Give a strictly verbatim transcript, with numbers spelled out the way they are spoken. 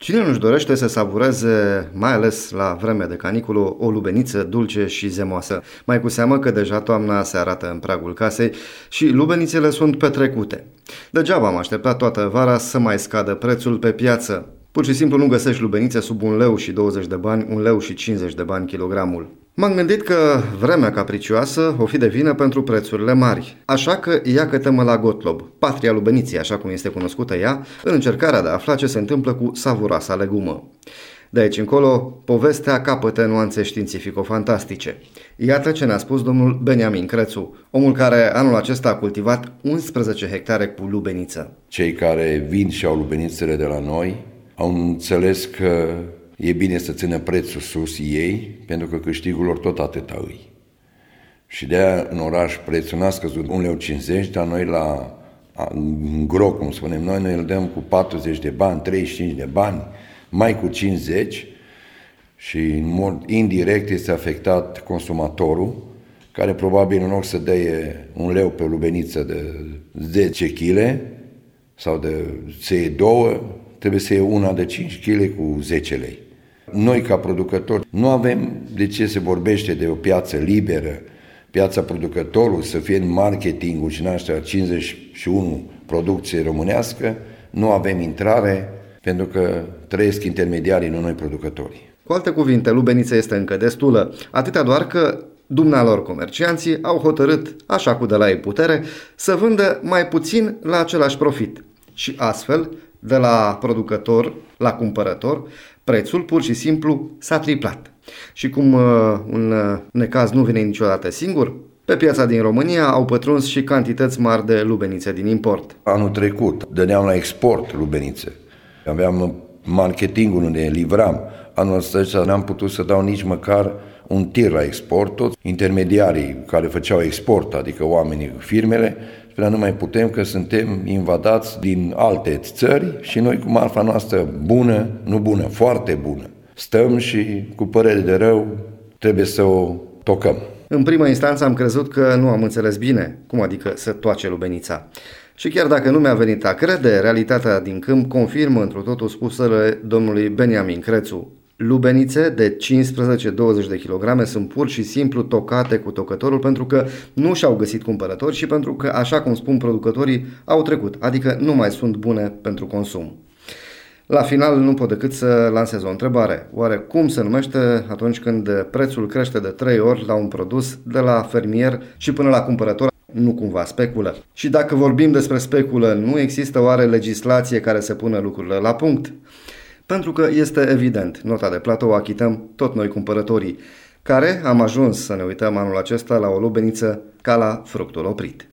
Cine nu-și dorește să savureze, mai ales la vremea de caniculă, o lubeniță dulce și zemoasă? Mai cu seamă că deja toamna se arată în pragul casei și lubenițele sunt petrecute. Degeaba am așteptat toată vara să mai scadă prețul pe piață. Pur și simplu nu găsești lubenițe sub un leu și douăzeci de bani, un leu și cincizeci de bani kilogramul. M-am gândit că vremea capricioasă o fi de vină pentru prețurile mari. Așa că iată-mă la Gotlob, patria lubeniței, așa cum este cunoscută ea, în încercarea de a afla ce se întâmplă cu savuroasa legumă. De aici încolo, povestea capătă nuanțe științifico-fantastice. Iată ce ne-a spus domnul Beniamin Crețu, omul care anul acesta a cultivat unsprezece hectare cu lubeniță. Cei care vin și au lubenițele de la noi au înțeles că e bine să țină prețul sus ei, pentru că câștigul lor tot atâta îi. Și de-aia în oraș prețul n-a scăzut un leu cincizeci, dar noi la în gro, cum spunem noi, noi îl dăm cu patruzeci de bani, treizeci și cinci de bani, mai cu cincizeci, și în mod indirect este afectat consumatorul, care probabil în loc să dea un leu pe o lubeniță de zece kilograme sau de să iei două, trebuie să iei una de cinci kilograme cu zece lei. Noi, ca producători, nu avem de ce se vorbește de o piață liberă, piața producătorului să fie în marketingul și în aștia cincizeci și unu producție românească, nu avem intrare pentru că trăiesc intermediarii, nu noi producătorii. Cu alte cuvinte, lubenița este încă destulă, atâta doar că dumnealor comercianții au hotărât, așa cu de la ei putere, să vândă mai puțin la același profit. Și astfel, de la producător la cumpărător, prețul pur și simplu s-a triplat. Și cum uh, un uh, necaz nu vine niciodată singur, pe piața din România au pătruns și cantități mari de lubenițe din import. Anul trecut dădeam la export lubenițe. Aveam marketingul unde livram. Anul ăsta n-am putut să dau nici măcar un tir la export. Toți intermediarii care făceau export, adică oamenii, firmele, spuneam nu mai putem că suntem invadați din alte țări și noi cu marfa noastră bună, nu bună, foarte bună, stăm și cu părere de rău trebuie să o tocăm. În prima instanță am crezut că nu am înțeles bine, cum adică să toace lubenița. Și chiar dacă nu mi-a venit a crede, realitatea din câmp confirmă întru totul spusele domnului Beniamin Crețu. Lubenițe de cincisprezece douăzeci de kilograme sunt pur și simplu tocate cu tocătorul pentru că nu și-au găsit cumpărători și pentru că, așa cum spun producătorii, au trecut, adică nu mai sunt bune pentru consum. La final nu pot decât să lansez o întrebare. Oare cum se numește atunci când prețul crește de trei ori la un produs de la fermier și până la cumpărător? Nu cumva speculă? Și dacă vorbim despre speculă, nu există oare legislație care să pună lucrurile la punct? Pentru că este evident, nota de plată o achităm tot noi cumpărătorii, care am ajuns să ne uităm anul acesta la o lubeniță ca la fructul oprit.